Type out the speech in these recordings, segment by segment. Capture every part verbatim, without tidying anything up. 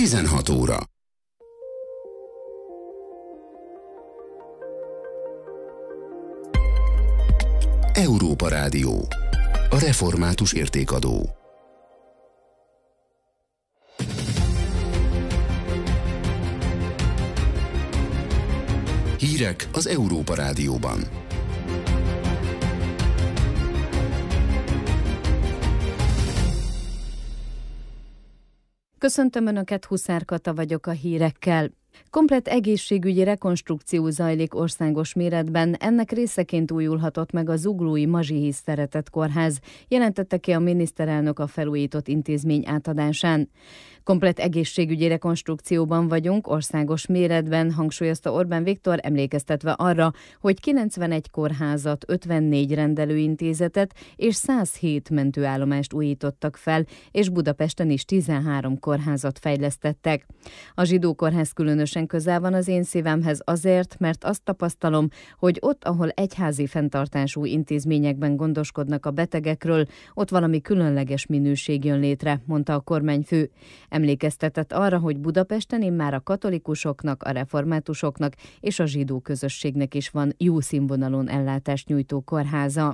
tizenhat óra. Európa Rádió. A református értékadó. Hírek az Európa Rádióban. Köszöntöm Önöket, Huszár Kata vagyok a hírekkel. Komplett egészségügyi rekonstrukció zajlik országos méretben, ennek részeként újulhatott meg a zuglói Mazsihi Szeretett Kórház, jelentette ki a miniszterelnök a felújított intézmény átadásán. Komplett egészségügyi rekonstrukcióban vagyunk, országos méretben, hangsúlyozta Orbán Viktor, emlékeztetve arra, hogy kilencvenegy kórházat, ötvennégy rendelőintézetet és száz hét mentőállomást újítottak fel, és Budapesten is tizenhárom kórházat fejlesztettek. A Zsidó Kórház különösen közel van az én szívemhez azért, mert azt tapasztalom, hogy ott, ahol egyházi fenntartású intézményekben gondoskodnak a betegekről, ott valami különleges minőség jön létre, mondta a kormányfő. Emlékeztetett arra, hogy Budapesten immár a katolikusoknak, a reformátusoknak és a zsidó közösségnek is van jó színvonalon ellátást nyújtó kórháza.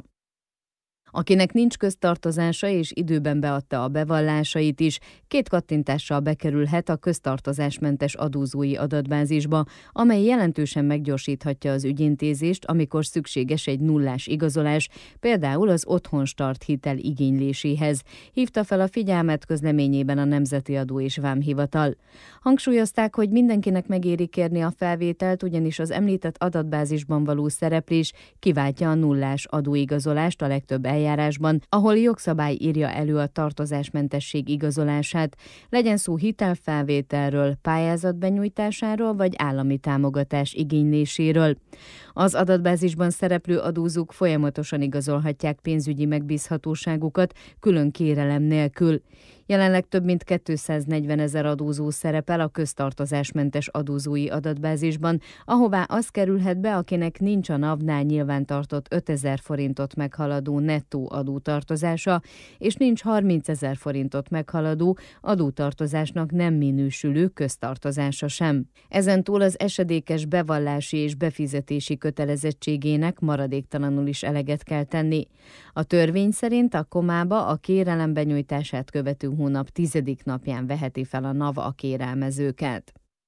Akinek nincs köztartozása és időben beadta a bevallásait is, két kattintással bekerülhet a köztartozásmentes adózói adatbázisba, amely jelentősen meggyorsíthatja az ügyintézést, amikor szükséges egy nullás igazolás, például az otthonstart hitel igényléséhez, hívta fel a figyelmet közleményében a Nemzeti Adó és Vámhivatal. Hangsúlyozták, hogy mindenkinek megéri kérni a felvételt, ugyanis az említett adatbázisban való szereplés kiváltja a nullás adóigazolást a legtöbb eljárásban, ahol jogszabály írja elő a tartozásmentesség igazolását, legyen szó hitelfelvételről, pályázat benyújtásáról vagy állami támogatás igényléséről. Az adatbázisban szereplő adózók folyamatosan igazolhatják pénzügyi megbízhatóságukat külön kérelem nélkül. Jelenleg több mint kétszáznegyven ezer adózó szerepel a köztartozásmentes adózói adatbázisban, ahová az kerülhet be, akinek nincs a NAV-nál nyilvántartott ötezer forintot meghaladó nettó adótartozása, és nincs harmincezer forintot meghaladó adótartozásnak nem minősülő köztartozása sem. Ezentúl az esedékes bevallási és befizetési kötelezettségének maradéktalanul is eleget kell tenni. A törvény szerint a komába a kérelem benyújtását követő hónap tizedik napján veheti fel a NAV a kérelmezőket.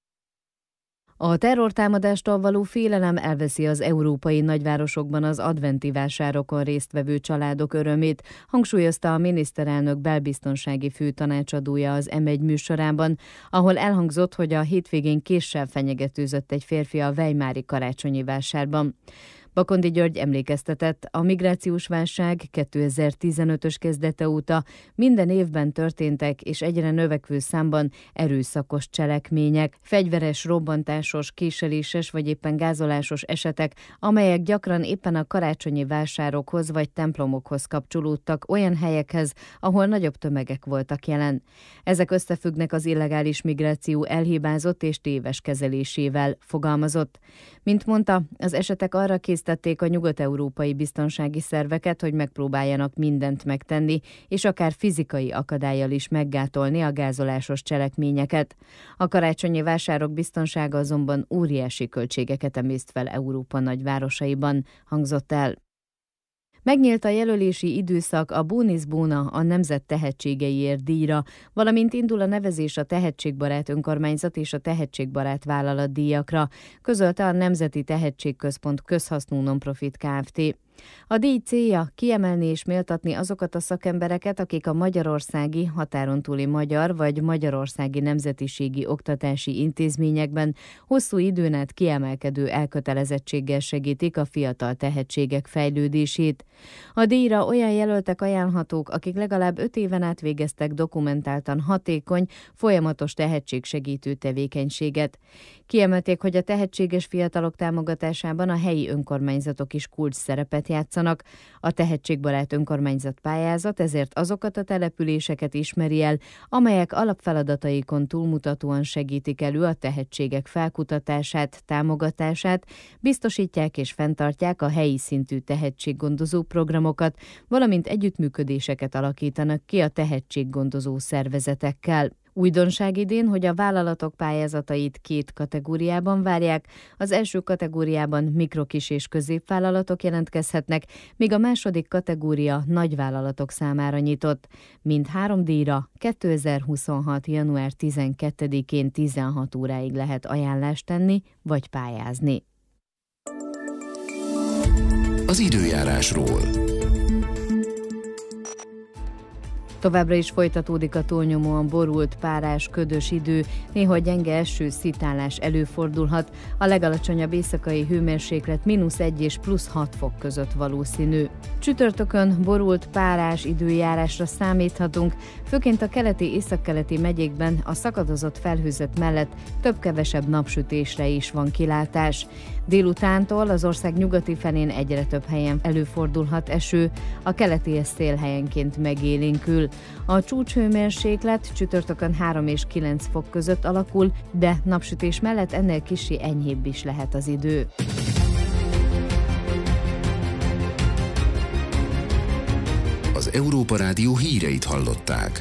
A terrortámadástól való félelem elveszi az európai nagyvárosokban az adventi vásárokon résztvevő családok örömét, hangsúlyozta a miniszterelnök belbiztonsági főtanácsadója az em egy műsorában, ahol elhangzott, hogy a hétvégén késsel fenyegetőzött egy férfi a weimári karácsonyi vásárban. Bakondi György emlékeztetett, a migrációs válság kétezer-tizenötös kezdete óta minden évben történtek és egyre növekvő számban erőszakos cselekmények, fegyveres, robbantásos, késeléses vagy éppen gázolásos esetek, amelyek gyakran éppen a karácsonyi vásárokhoz vagy templomokhoz kapcsolódtak, olyan helyekhez, ahol nagyobb tömegek voltak jelen. Ezek összefüggnek az illegális migráció elhibázott és téves kezelésével, fogalmazott. Mint mondta, az esetek arra késztették a nyugat-európai biztonsági szerveket, hogy megpróbáljanak mindent megtenni, és akár fizikai akadállyal is meggátolni a gázolásos cselekményeket. A karácsonyi vásárok biztonsága azonban óriási költségeket emészt fel Európa nagyvárosaiban, hangzott el. Megnyílt a jelölési időszak a Bónisz Bóna a nemzet tehetségeiért díjra, valamint indul a nevezés a Tehetségbarát Önkormányzat és a Tehetségbarát Vállalat díjakra, közölte a Nemzeti Tehetségközpont közhasznú nonprofit Kft. A díj célja kiemelni és méltatni azokat a szakembereket, akik a magyarországi, határon túli magyar vagy magyarországi nemzetiségi oktatási intézményekben hosszú időn át kiemelkedő elkötelezettséggel segítik a fiatal tehetségek fejlődését. A díjra olyan jelöltek ajánlhatók, akik legalább öt éven át végeztek dokumentáltan hatékony, folyamatos tehetségsegítő tevékenységet. Kiemelték, hogy a tehetséges fiatalok támogatásában a helyi önkormányzatok is kulcs szerepet játszanak. A Tehetségbarát Önkormányzat pályázat ezért azokat a településeket ismeri el, amelyek alapfeladataikon túlmutatóan segítik elő a tehetségek felkutatását, támogatását, biztosítják és fenntartják a helyi szintű tehetséggondozó programokat, valamint együttműködéseket alakítanak ki a tehetséggondozó szervezetekkel. Újdonság idén, hogy a vállalatok pályázatait két kategóriában várják. Az első kategóriában mikrokis és középvállalatok jelentkezhetnek, míg a második kategória nagyvállalatok számára nyitott. Mind három díjra kétezer-huszonhat. január tizenkettedikén tizenhat óráig lehet ajánlást tenni vagy pályázni. Az időjárásról. Továbbra is folytatódik a túlnyomóan borult, párás, ködös idő, néha gyenge eső, szitálás előfordulhat, a legalacsonyabb éjszakai hőmérséklet mínusz egy és plusz hat fok között valószínű. Csütörtökön borult, párás időjárásra számíthatunk, főként a keleti északkeleti megyékben a szakadozott felhőzet mellett több-kevesebb napsütésre is van kilátás. Délutántól az ország nyugati felén egyre több helyen előfordulhat eső, a keleti szél helyenként megélénkül. A csúcshőmérséklet csütörtökön három és kilenc fok között alakul, de napsütés mellett ennél kissé enyhébb is lehet az idő. Az Európa Rádió híreit hallották.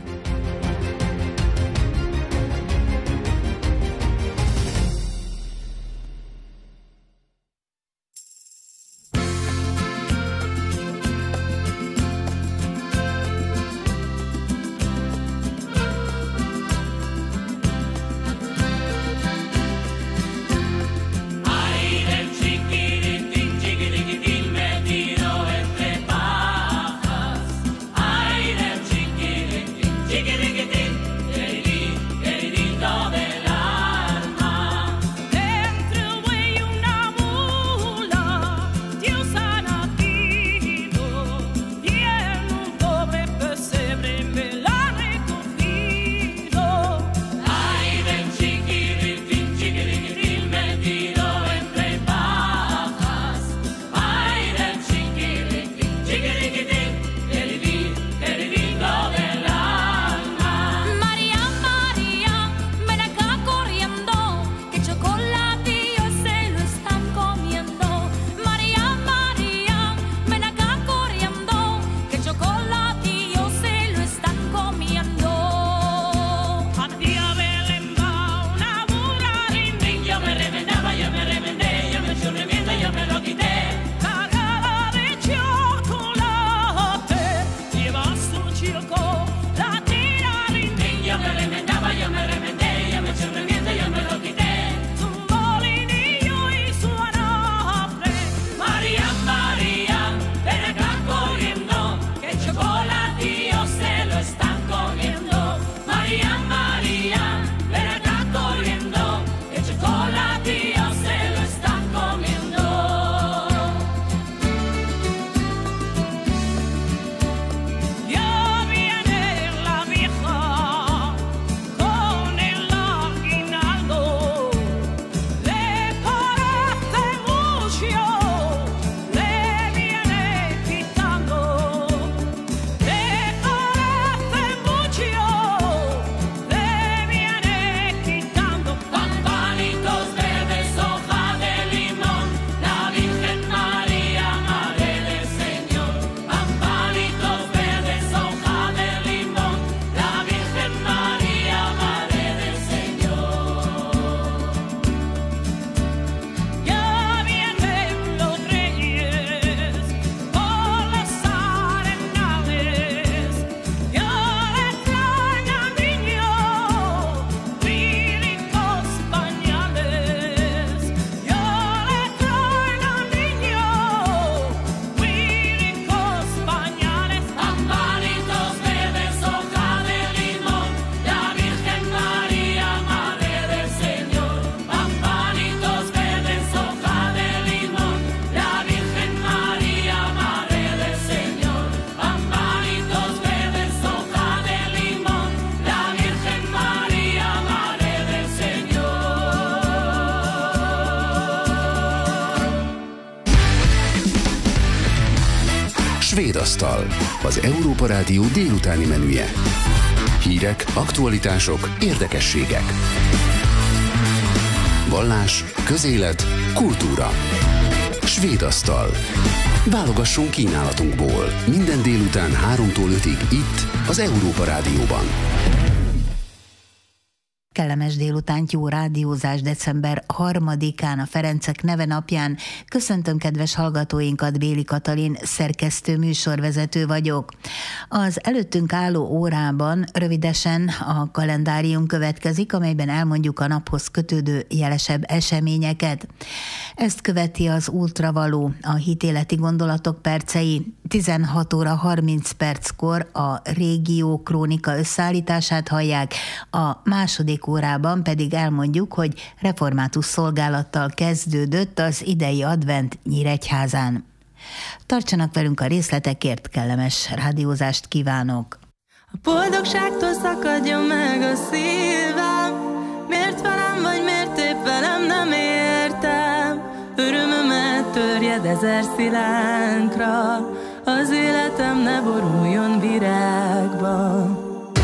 Svédasztal, az Európa Rádió délutáni menüje. Hírek, aktualitások, érdekességek. Vallás, közélet, kultúra. Svédasztal. Válogassunk kínálatunkból. Minden délután háromtól ötig itt, az Európa Rádióban. Kellemes délutánt, jó rádiózás december harmadikán, a Ferencek neve napján. Köszöntöm kedves hallgatóinkat, Béli Katalin, szerkesztő műsorvezető vagyok. Az előttünk álló órában rövidesen a kalendárium következik, amelyben elmondjuk a naphoz kötődő jelesebb eseményeket. Ezt követi az Ultravaló, a hitéleti gondolatok percei. tizenhat óra harminc perckor a Régió Krónika összeállítását hallják, a második órában pedig elmondjuk, hogy református szolgálattal kezdődött az idei advent Nyíregyházán. Tartsanak velünk a részletekért, kellemes rádiózást kívánok! A boldogságtól szakadjon meg a szívem, miért velem vagy miért épp velem, nem értem. Örömömet törjed ezer szilánkra, az életem ne boruljon virágba.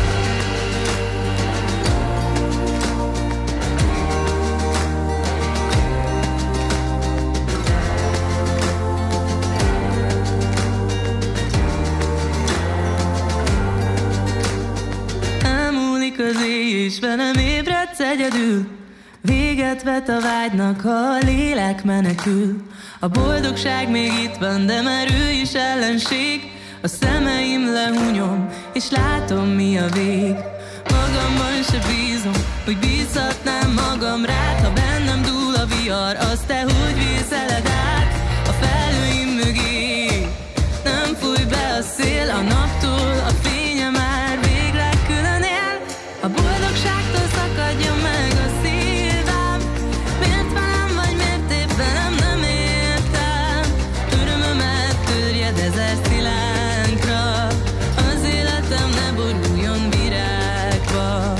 Az éj is velem ébredsz egyedül, véget vet a vágynak, ha a lélek menekül. A boldogság még itt van, de már ő is ellenség. A szemeim lehunyom, és látom mi a vég. Magamban se bízom, hogy bízhatnám magam rád. Ha bennem dúl a vihar, azt te hogy vészeled át a felhőim mögé. Nem fúj be a szél a naptól, a fénye már végleg külön él. A boldogságtól szakadjon meg a szívem, miért velem vagy miért épp velem, nem értem. Örömömet törjed ezer szilánkra, az életem ne boruljon virágba.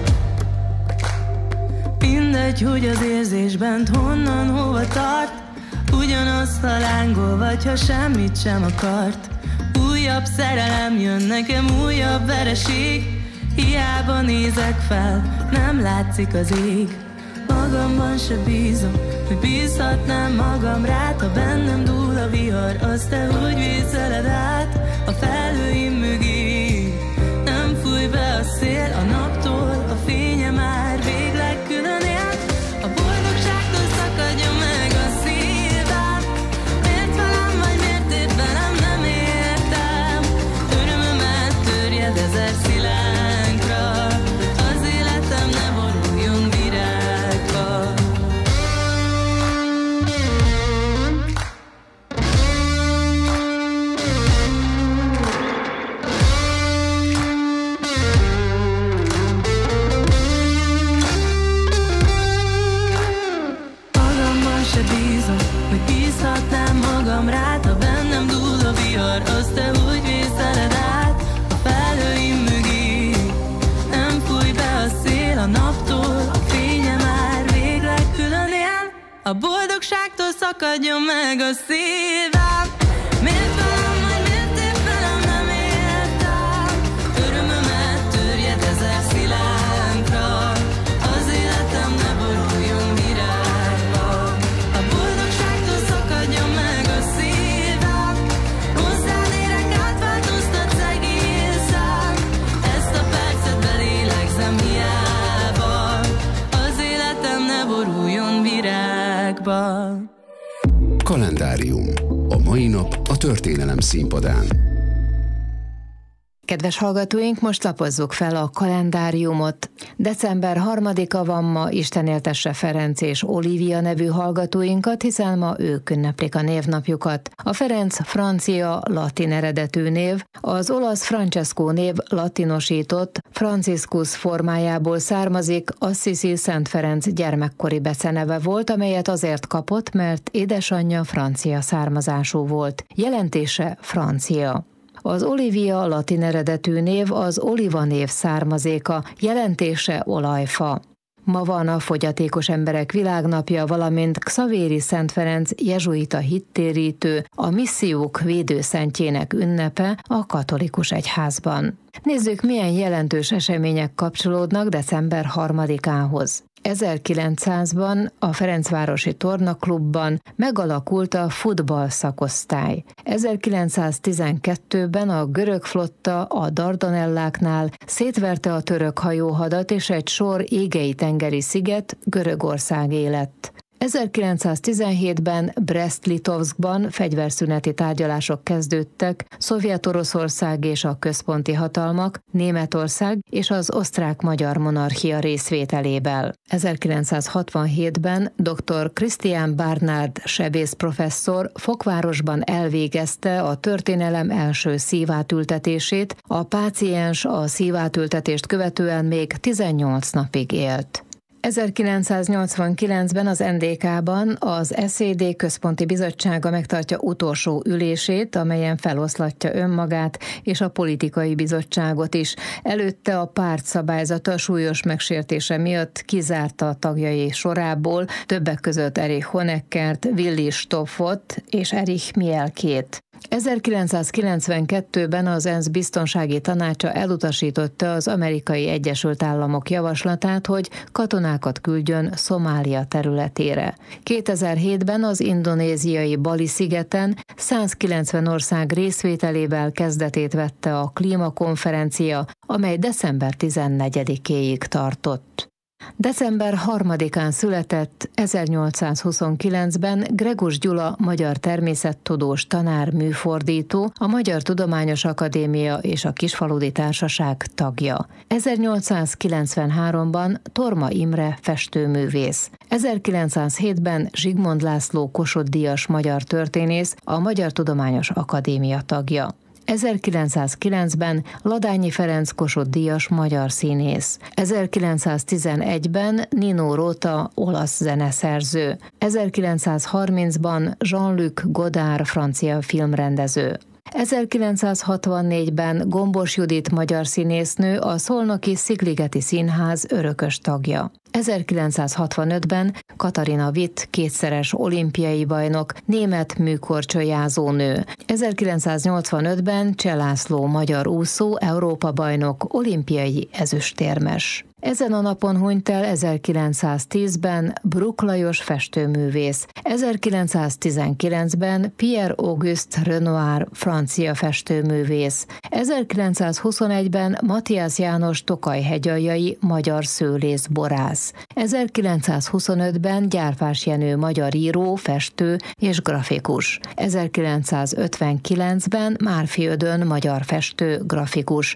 Mindegy, hogy az érzés bent honnan hova tart, ugyanaz, ha lángol vagy ha semmit sem akart. Újabb szerelem jön nekem, újabb vereség. Hiába nézek fel, nem látszik az ég. Magamban se bízom, hogy bízhatnám magam rád. Ha bennem dúl a vihar, azt te úgy vészeled át a felhőim mögé. Nem fúj be a szél a naptól, a fénye már végleg külön él. A boldogságtól szakadjon meg a szívem, miért velem vagy miért épp velem, nem értem. Örömömet törjed ezer szilárd, rád, ha bennem dúl a vihar, azt te úgy vészeled át a felhőim mögé. Nem fúj be a szél a naptól, a fénye már végleg külön él. A boldogságtól szakadjon meg a szívem, miért velem vagy miért épp velem, nem értem. Örömömet törjed ezer szilánkra, az életem ne boruljon virágba. A boldogságtól szakadjon meg a szívem, hozzád érek, átváltoztatsz egészen. Ezt a percet belélegzem hiába, az életem ne boruljon virágba. Kalendárium. A mai nap a történelem színpadán. Kedves hallgatóink, most lapozzuk fel a kalendáriumot. december harmadika van ma, Isten éltesse Ferenc és Olivia nevű hallgatóinkat, hiszen ma ők ünneplik a névnapjukat. A Ferenc francia, latin eredetű név, az olasz Francesco név latinosított, Franciscus formájából származik, Assisi Szent Ferenc gyermekkori beceneve volt, amelyet azért kapott, mert édesanyja francia származású volt. Jelentése francia. Az Olivia latin eredetű név az oliva név származéka, jelentése olajfa. Ma van a fogyatékos emberek világnapja, valamint Xavéri Szent Ferenc jezsuita hittérítő, a missziók védőszentjének ünnepe a katolikus egyházban. Nézzük, milyen jelentős események kapcsolódnak december harmadikához. ezerkilencszázban a Ferencvárosi Tornaklubban megalakult a futball szakosztály. ezerkilencszáztizenkettőben a görög flotta a Dardanelláknál szétverte a török hajóhadat, és egy sor égei tengeri sziget Görögországé lett. ezerkilencszáztizenhétben Brest-Litovskban fegyverszüneti tárgyalások kezdődtek Szovjet-Oroszország és a központi hatalmak, Németország és az osztrák-magyar monarchia részvételével. ezerkilencszázhatvanhétben dr. Christian Barnard sebész professzor Fokvárosban elvégezte a történelem első szívátültetését, a páciens a szívátültetést követően még tizennyolc napig élt. ezerkilencszáznyolcvankilencben az en dé ká-ban az es zé dé központi bizottsága megtartja utolsó ülését, amelyen feloszlatja önmagát és a politikai bizottságot is. Előtte a párt szabályzata súlyos megsértése miatt kizárta a tagjai sorából, többek között Erich Honeckert, Willi Stopfot és Erich Mielkét. ezerkilencszázkilencvenkettőben az ENSZ biztonsági tanácsa elutasította az Amerikai Egyesült Államok javaslatát, hogy katonákat küldjön Szomália területére. kétezer-hétben az indonéziai Bali-szigeten százkilencven ország részvételével kezdetét vette a klímakonferencia, amely december tizennegyedikéig tartott. december harmadikán született ezernyolcszázhuszonkilencben Gregus Gyula magyar természettudós tanár műfordító, a Magyar Tudományos Akadémia és a Kisfaludy Társaság tagja. ezernyolcszázkilencvenháromban Torma Imre festőművész. ezerkilencszázhétben Zsigmond László Kossuth-díjas magyar történész, a Magyar Tudományos Akadémia tagja. ezerkilencszázkilencben Ladányi Ferenc Kossuth-díjas magyar színész. ezerkilencszáztizenegyben Nino Rota olasz zeneszerző. ezerkilencszázharmincban Jean-Luc Godard francia filmrendező. ezerkilencszázhatvannégyben Gombos Judit magyar színésznő, a szolnoki Szigligeti Színház örökös tagja. ezerkilencszázhatvanötben Katarina Witt kétszeres olimpiai bajnok, német műkorcsolyázónő. ezerkilencszáznyolcvanötben Cseh László magyar úszó, Európa-bajnok, olimpiai ezüstérmes. Ezen a napon hunyt el ezerkilencszáztízben Bruck Lajos festőművész. ezerkilencszáztizenkilencben Pierre-Auguste Renoir francia festőművész. ezerkilencszázhuszonegyben Matthias János Tokaj-hegyaljai magyar szőlész-borász. ezerkilencszázhuszonötben Gyárfás Jenő magyar író, festő és grafikus. ezerkilencszázötvenkilencben Márfi Ödön magyar festő, grafikus.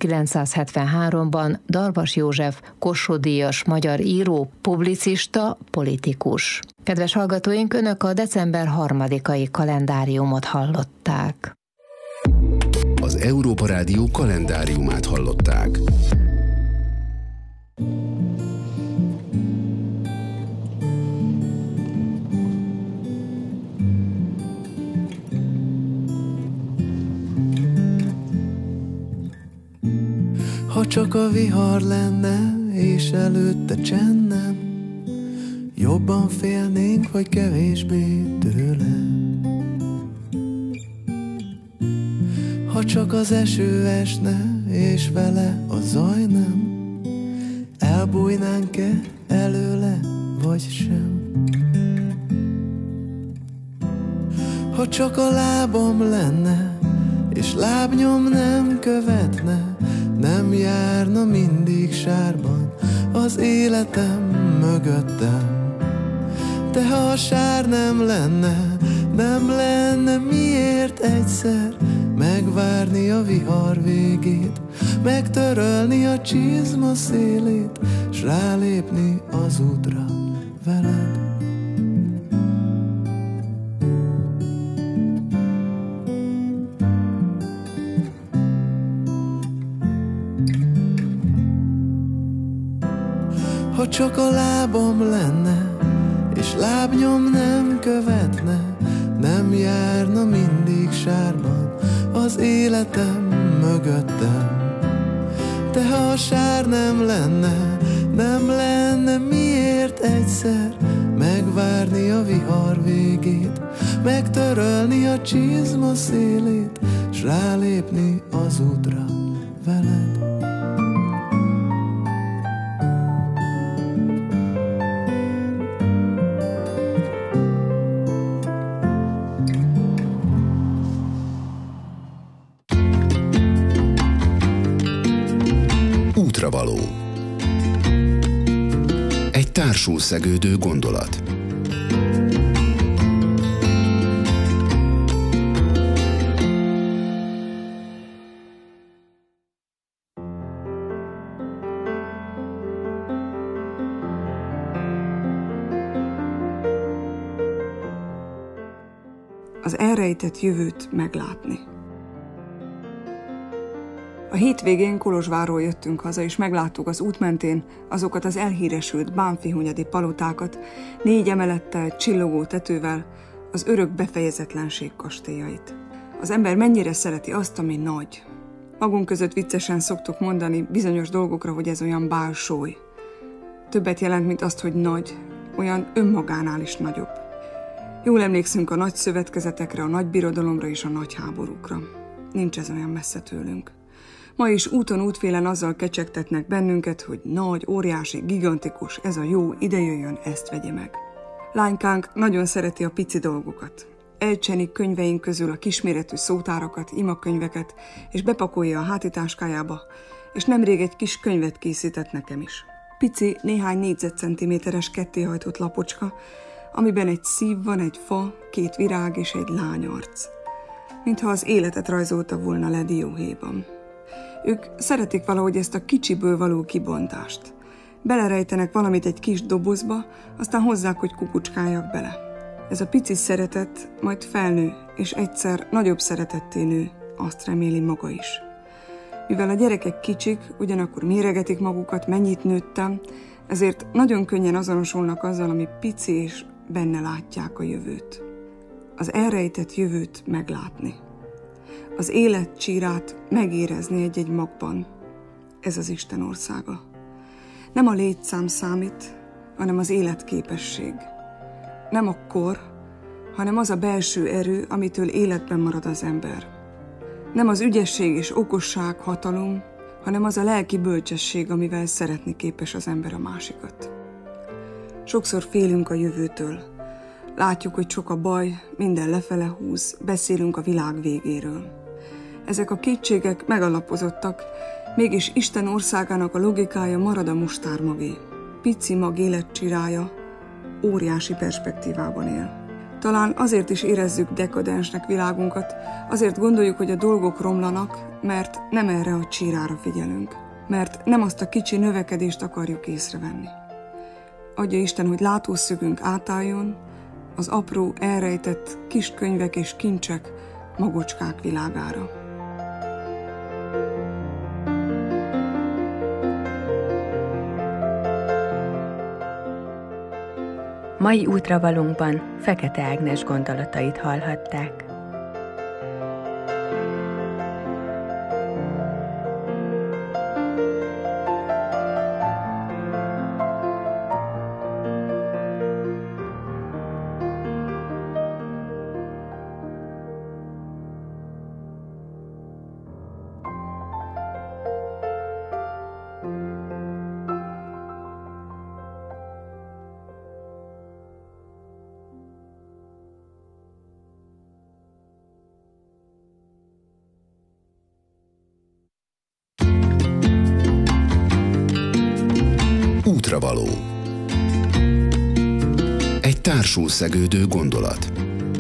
ezerkilencszázhetvenháromban Darvas József Kossuth-díjas magyar író, publicista, politikus. Kedves hallgatóink, Önök a december harmadikai kalendáriumot hallották. Az Európa Rádió kalendáriumát hallották. Ha csak a vihar lenne, és előtte csend nem, jobban félnénk, vagy kevésbé tőle. Ha csak az eső esne, és vele a zaj nem, elbújnánk-e előle, vagy sem. Ha csak a lábam lenne, és lábnyom nem követne, nem járna mindig sárban az életem mögöttem. De ha a sár nem lenne, nem lenne miért egyszer megvárni a vihar végét, megtörölni a csizma szélét, s rálépni az útra veled. Ha csak a lábam lenne, és lábnyom nem követne, nem járna mindig sárban az életem mögöttem. De ha a sár nem lenne, nem lenne miért egyszer megvárni a vihar végét, megtörölni a csizma szélét, s rálépni az útra veled. Útravaló. Egy társul szegődő gondolat. Az elrejtett jövőt meglátni. A hétvégén Kolozsvárról jöttünk haza, és megláttuk az út mentén azokat az elhíresült bánfihunyadi palotákat, négy emelettel, csillogó tetővel, az örök befejezetlenség kastélyait. Az ember mennyire szereti azt, ami nagy. Magunk között viccesen szoktuk mondani bizonyos dolgokra, hogy ez olyan bálsóly. Többet jelent, mint azt, hogy nagy, olyan önmagánál is nagyobb. Jól emlékszünk a nagy szövetkezetekre, a nagy birodalomra és a nagy háborúkra. Nincs ez olyan messze tőlünk. Ma is úton útfélen azzal kecsegtetnek bennünket, hogy nagy, óriási, gigantikus, ez a jó, ide jöjjön, ezt vegye meg. Lánykánk nagyon szereti a pici dolgokat. Elcsenik könyveink közül a kisméretű szótárakat, imakönyveket, és bepakolja a hátitáskájába, és nemrég egy kis könyvet készített nekem is. Pici, néhány négyzetcentiméteres kettéhajtott lapocska, amiben egy szív van, egy fa, két virág és egy lányarc. Mintha az életet rajzolta volna le dióhéjban. Ők szeretik valahogy ezt a kicsiből való kibontást. Belerejtenek valamit egy kis dobozba, aztán hozzák, hogy kukucskáljak bele. Ez a pici szeretet majd felnő, és egyszer nagyobb szeretetté nő, azt reméli maga is. Mivel a gyerekek kicsik, ugyanakkor méregetik magukat, mennyit nőttem, ezért nagyon könnyen azonosulnak azzal, ami pici, és benne látják a jövőt. Az elrejtett jövőt meglátni. Az élet csírát megérezni egy-egy magban. Ez az Isten országa. Nem a létszám számít, hanem az életképesség. Nem a kor, hanem az a belső erő, amitől életben marad az ember. Nem az ügyesség és okosság, hatalom, hanem az a lelki bölcsesség, amivel szeretni képes az ember a másikat. Sokszor félünk a jövőtől. Látjuk, hogy sok a baj, minden lefele húz, beszélünk a világ végéről. Ezek a kétségek megalapozottak, mégis Isten országának a logikája marad a mustármagé. Pici mag életcsirája óriási perspektívában él. Talán azért is érezzük dekadensnek világunkat, azért gondoljuk, hogy a dolgok romlanak, mert nem erre a csirára figyelünk, mert nem azt a kicsi növekedést akarjuk észrevenni. Adja Isten, hogy látószögünk átálljon az apró, elrejtett kis könyvek és kincsek, magocskák világára. Mai útravalónkban Fekete Ágnes gondolatait hallhatták. Útravaló. Egy társul szegődő gondolat.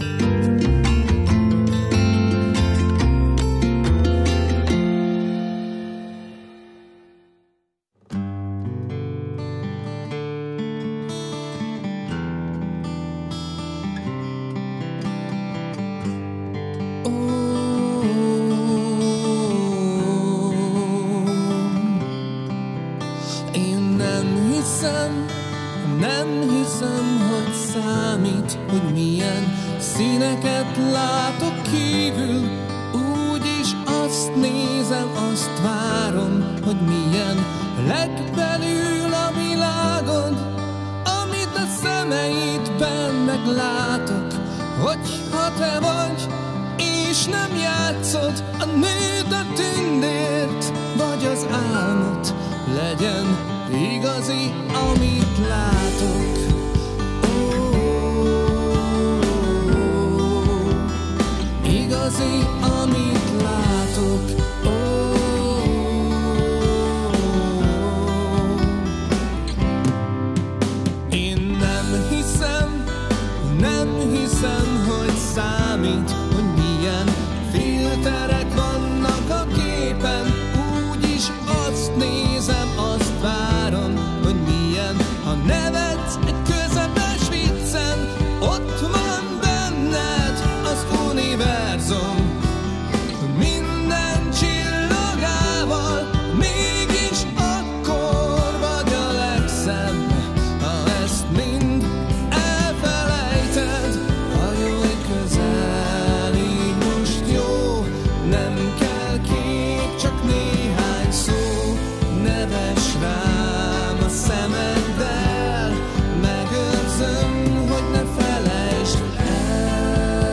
Nem hiszem, hogy számít, hogy milyen színeket látok kívül. Úgyis azt nézem, azt várom, hogy milyen legbelül a világon, amit a szemeidben meglátok. Hogyha te vagy, és nem játszod a nőt a tündért, vagy az álmot, legyen igazi, amit látok. Oh, igazi, amit látok. Oh, Nem hiszem, hogy számít, hogy milyen filterek vannak a képen. Úgyis azt nézem, azt várom, hogy milyen, ha nevetsz egy közepes viccen. Ott van benned az univerzum minden csillagával. Mégis akkor vagy a legszebb, ha ezt mind elfelejted. Hajolj közel, így most jó. Nem kell kép, csak néhány szó. Neves rám a szemeddel, megőrzöm, hogy ne felejtsd el.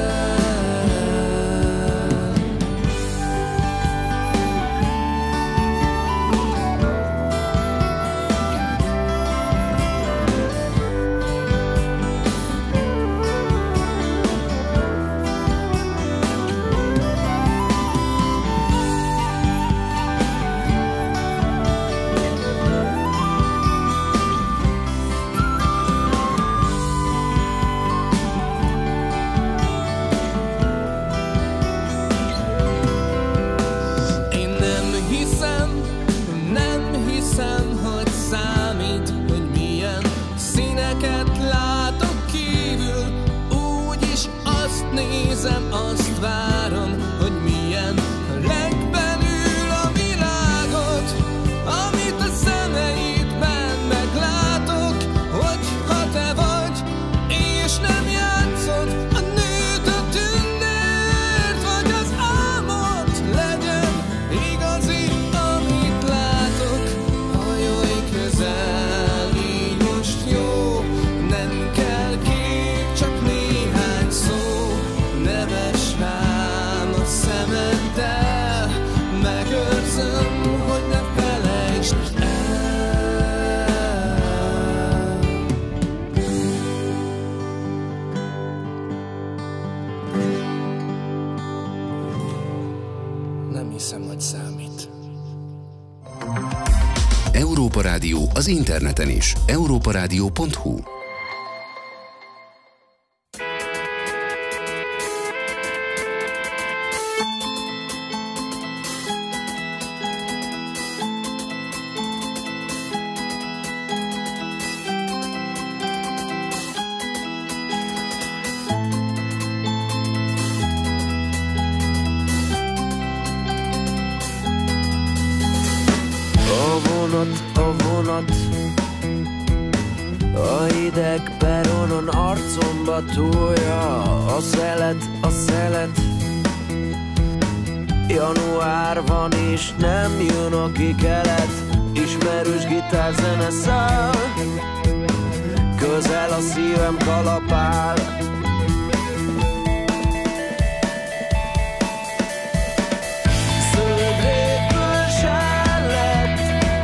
Én nem hiszem, nem hiszem, hogy számít, hogy milyen színeket látok kívül. Úgyis azt nézem, azt várom, hogy milyen legbelül a világot, amit a szemeidben meglátok. Hogyha te vagy, és nem játszod a nőt, a tündért, vagy az álmot, legyen igazi, amit látok. Hajolj közel, így most jó. Nem kell kép, csak néhány szó. Neves rám a szemeddel, megőrzöm, hogy ne felejtsd el. Nem hiszem, hogy számít. Európa Rádió az interneten is. európarádió pont hu. A vonat, a vonat, a hideg peronon arcomba túlja a szelet, a szelet. Január van és nem jön a kikelet. Ismerős gitárzene száll, közel a szívem kalapál. Szöldrékből sár lett,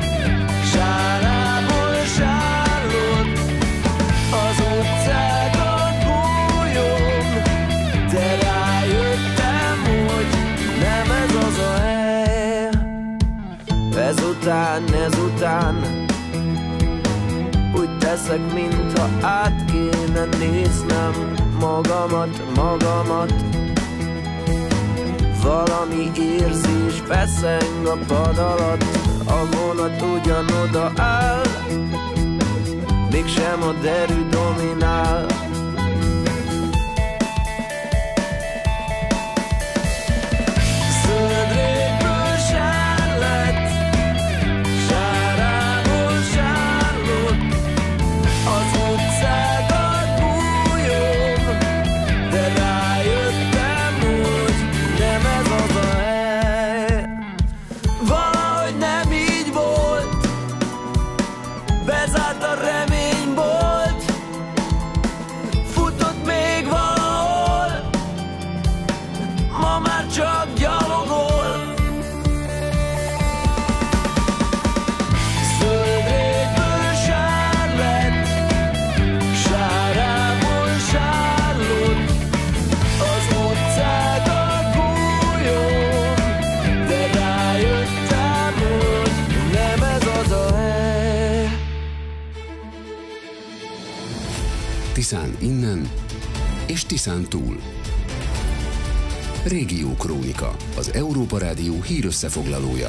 sárából sárlott az utcákon bújom, de rájöttem, hogy nem ez az a hely. Ezután, ezután úgy teszek, mintha át kéne néznem magamat, magamat. Valami érzés feszeng a pad alatt, a vonat ugyanoda áll, mégsem a derű dominál. Szöldrékből sár lett, sárából sárlott az utcákat bújom, de rájöttem, hogy nem ez az a hely. Valahogy nem így volt, bezárt a reménybolt, futott még valahol, ma már csak gyalogol. Szöldrékből sár lett, sárából sárlott az utcákat bújom, de rájöttem, hogy nem ez az a hely. Tiszán innen, és Tiszán túl. Régiókrónika, az Európa Rádió hírösszefoglalója.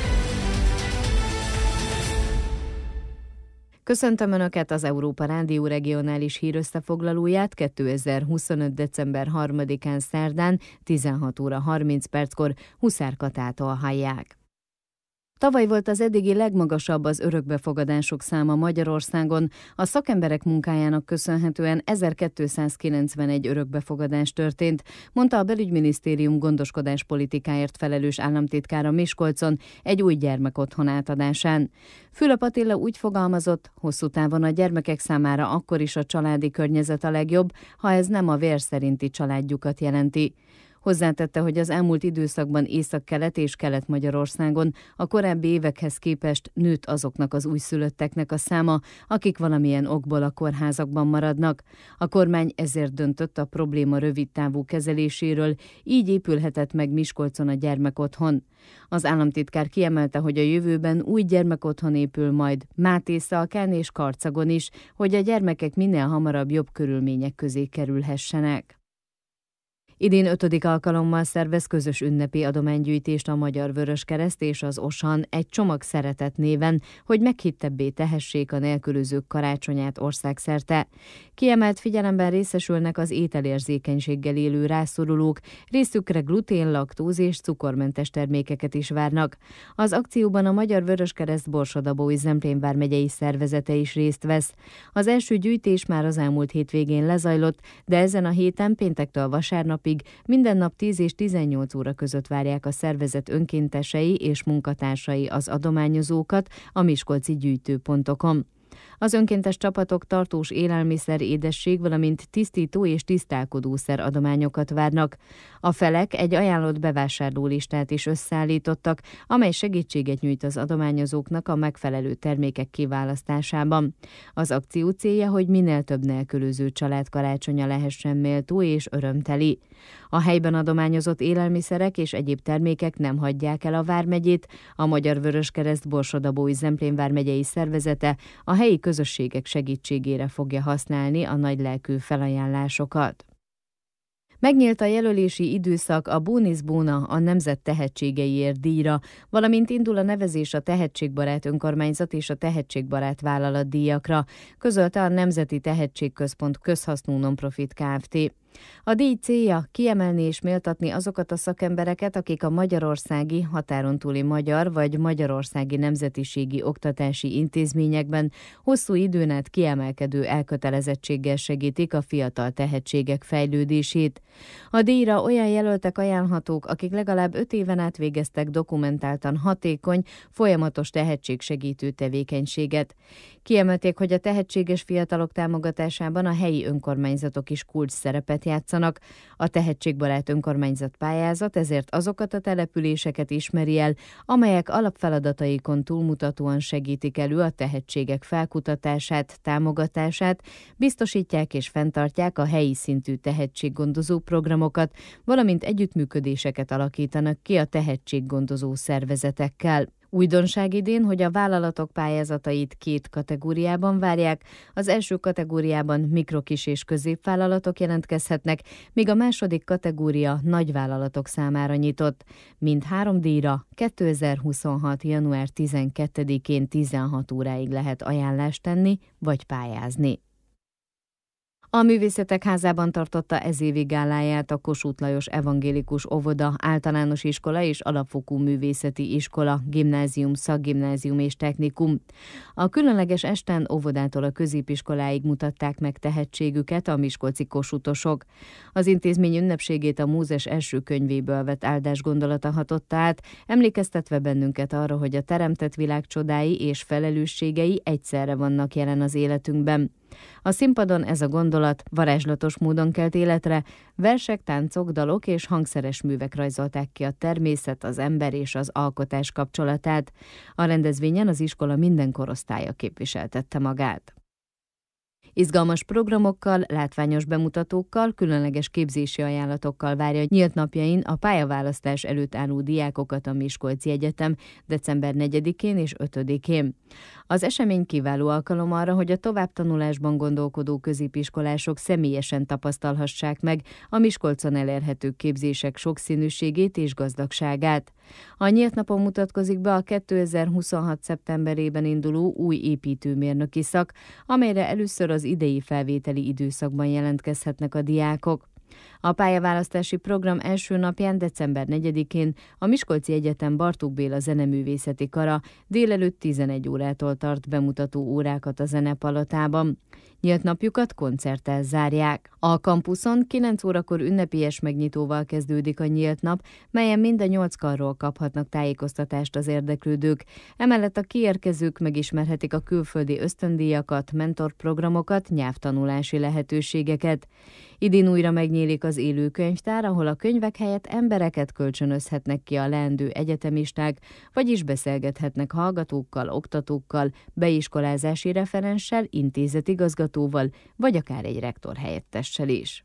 Köszöntöm Önöket, az Európa Rádió regionális hírösszefoglalóját kétezer-huszonöt. december harmadikán szerdán tizenhat óra harminc perckor Huszár Katától hallják. Tavaly volt az eddigi legmagasabb az örökbefogadások száma Magyarországon. A szakemberek munkájának köszönhetően ezerkétszázkilencvenegy örökbefogadás történt, mondta a Belügyminisztérium gondoskodáspolitikáért felelős államtitkára Miskolcon egy új gyermekotthon átadásán. Fülöp Attila úgy fogalmazott, hosszú távon a gyermekek számára akkor is a családi környezet a legjobb, ha ez nem a vér szerinti családjukat jelenti. Hozzátette, hogy az elmúlt időszakban Észak-Kelet és Kelet-Magyarországon a korábbi évekhez képest nőtt azoknak az újszülötteknek a száma, akik valamilyen okból a kórházakban maradnak. A kormány ezért döntött a probléma rövidtávú kezeléséről, így épülhetett meg Miskolcon a gyermekotthon. Az államtitkár kiemelte, hogy a jövőben új gyermekotthon épül majd Mátészalkán és Karcagon is, hogy a gyermekek minél hamarabb jobb körülmények közé kerülhessenek. Idén ötödik alkalommal szervez közös ünnepi adománygyűjtést a Magyar Vöröskereszt és az Osan egy csomag szeretet néven, hogy meghittebbé tehessék a nélkülözők karácsonyát országszerte. Kiemelt figyelemben részesülnek az ételérzékenységgel élő rászorulók, részükre glutén, laktóz és cukormentes termékeket is várnak. Az akcióban a Magyar Vöröskereszt Borsod-Abaúj-Zemplén vármegyei szervezete is részt vesz. Az első gyűjtés már az elmúlt hétvégén lezajlott, de ezen a héten péntektől vasárnapig minden nap tíz és tizennyolc óra között várják a szervezet önkéntesei és munkatársai az adományozókat a miskolci gyűjtőpontokon. Az önkéntes csapatok tartós élelmiszer, édesség, valamint tisztító és tisztálkodószer adományokat várnak. A felek egy ajánlott bevásárlólistát is összeállítottak, amely segítséget nyújt az adományozóknak a megfelelő termékek kiválasztásában. Az akció célja, hogy minél több nélkülöző család karácsonya lehessen méltó és örömteli. A helyben adományozott élelmiszerek és egyéb termékek nem hagyják el a vármegyét. A Magyar Vöröskereszt Borsod-Abaúj-Zemplén vármegyei szervezete a helyi közösségek segítségére fogja használni a nagylelkű felajánlásokat. Megnyílt a jelölési időszak a Bónisz Bóna a nemzet tehetségeiért díjra, valamint indul a nevezés a Tehetségbarát Önkormányzat és a Tehetségbarát Vállalat díjakra, közölte a Nemzeti Tehetségközpont közhasznú nonprofit Kft. A díj célja kiemelni és méltatni azokat a szakembereket, akik a magyarországi, határon túli magyar vagy magyarországi nemzetiségi oktatási intézményekben hosszú időn át kiemelkedő elkötelezettséggel segítik a fiatal tehetségek fejlődését. A díjra olyan jelöltek ajánlhatók, akik legalább öt éven át végeztek dokumentáltan hatékony, folyamatos tehetségsegítő tevékenységet. Kiemelték, hogy a tehetséges fiatalok támogatásában a helyi önkormányzatok is kulcs szerepet játszanak. A Tehetségbarát Önkormányzat pályázat ezért azokat a településeket ismeri el, amelyek alapfeladataikon túlmutatóan segítik elő a tehetségek felkutatását, támogatását, biztosítják és fenntartják a helyi szintű tehetséggondozó programokat, valamint együttműködéseket alakítanak ki a tehetséggondozó szervezetekkel. Újdonság idén, hogy a vállalatok pályázatait két kategóriában várják. Az első kategóriában mikro, kis és középvállalatok jelentkezhetnek, míg a második kategória nagyvállalatok számára nyitott. Mind három díjra kétezer-huszonhat. január tizenkettedikén tizenhat óráig lehet ajánlást tenni vagy pályázni. A Művészetek Házában tartotta ezévi gáláját a Kossuth Lajos Evangélikus Óvoda, Általános Iskola és Alapfokú Művészeti Iskola, Gimnázium, Szakgimnázium és Technikum. A különleges esten óvodától a középiskoláig mutatták meg tehetségüket a miskolci kossuthosok. Az intézmény ünnepségét a Mózes első könyvéből vett áldás gondolata hatotta át, emlékeztetve bennünket arra, hogy a teremtett világ csodái és felelősségei egyszerre vannak jelen az életünkben. A színpadon ez a gondolat varázslatos módon kelt életre, versek, táncok, dalok és hangszeres művek rajzolták ki a természet, az ember és az alkotás kapcsolatát. A rendezvényen az iskola minden korosztálya képviseltette magát. Izgalmas programokkal, látványos bemutatókkal, különleges képzési ajánlatokkal várja nyílt napjain a pályaválasztás előtt álló diákokat a Miskolci Egyetem december negyedikén és ötödikén. Az esemény kiváló alkalom arra, hogy a továbbtanulásban gondolkodó középiskolások személyesen tapasztalhassák meg a Miskolcon elérhető képzések sokszínűségét és gazdagságát. A nyílt napon mutatkozik be a kétezer-huszonhat. szeptemberében induló új építőmérnöki szak, amelyre először az idei felvételi időszakban jelentkezhetnek a diákok. A pályaválasztási program első napján, december negyedikén a Miskolci Egyetem Bartók Béla Zeneművészeti Kara délelőtt tizenegy órától tart bemutató órákat a Zenepalotában. Nyílt napjukat koncerttel zárják. A kampuszon kilenc órakor ünnepélyes megnyitóval kezdődik a nyílt nap, melyen mind a nyolc karról kaphatnak tájékoztatást az érdeklődők. Emellett a kiérkezők megismerhetik a külföldi ösztöndíjakat, mentorprogramokat, nyelvtanulási lehetőségeket. Idén újra megnyílik az élő könyvtár, ahol a könyvek helyett embereket kölcsönözhetnek ki a leendő egyetemisták, vagyis beszélgethetnek hallgatókkal, oktatókkal, beiskolázási referenssel, intézetigazgatóval, vagy akár egy rektor helyettessel is.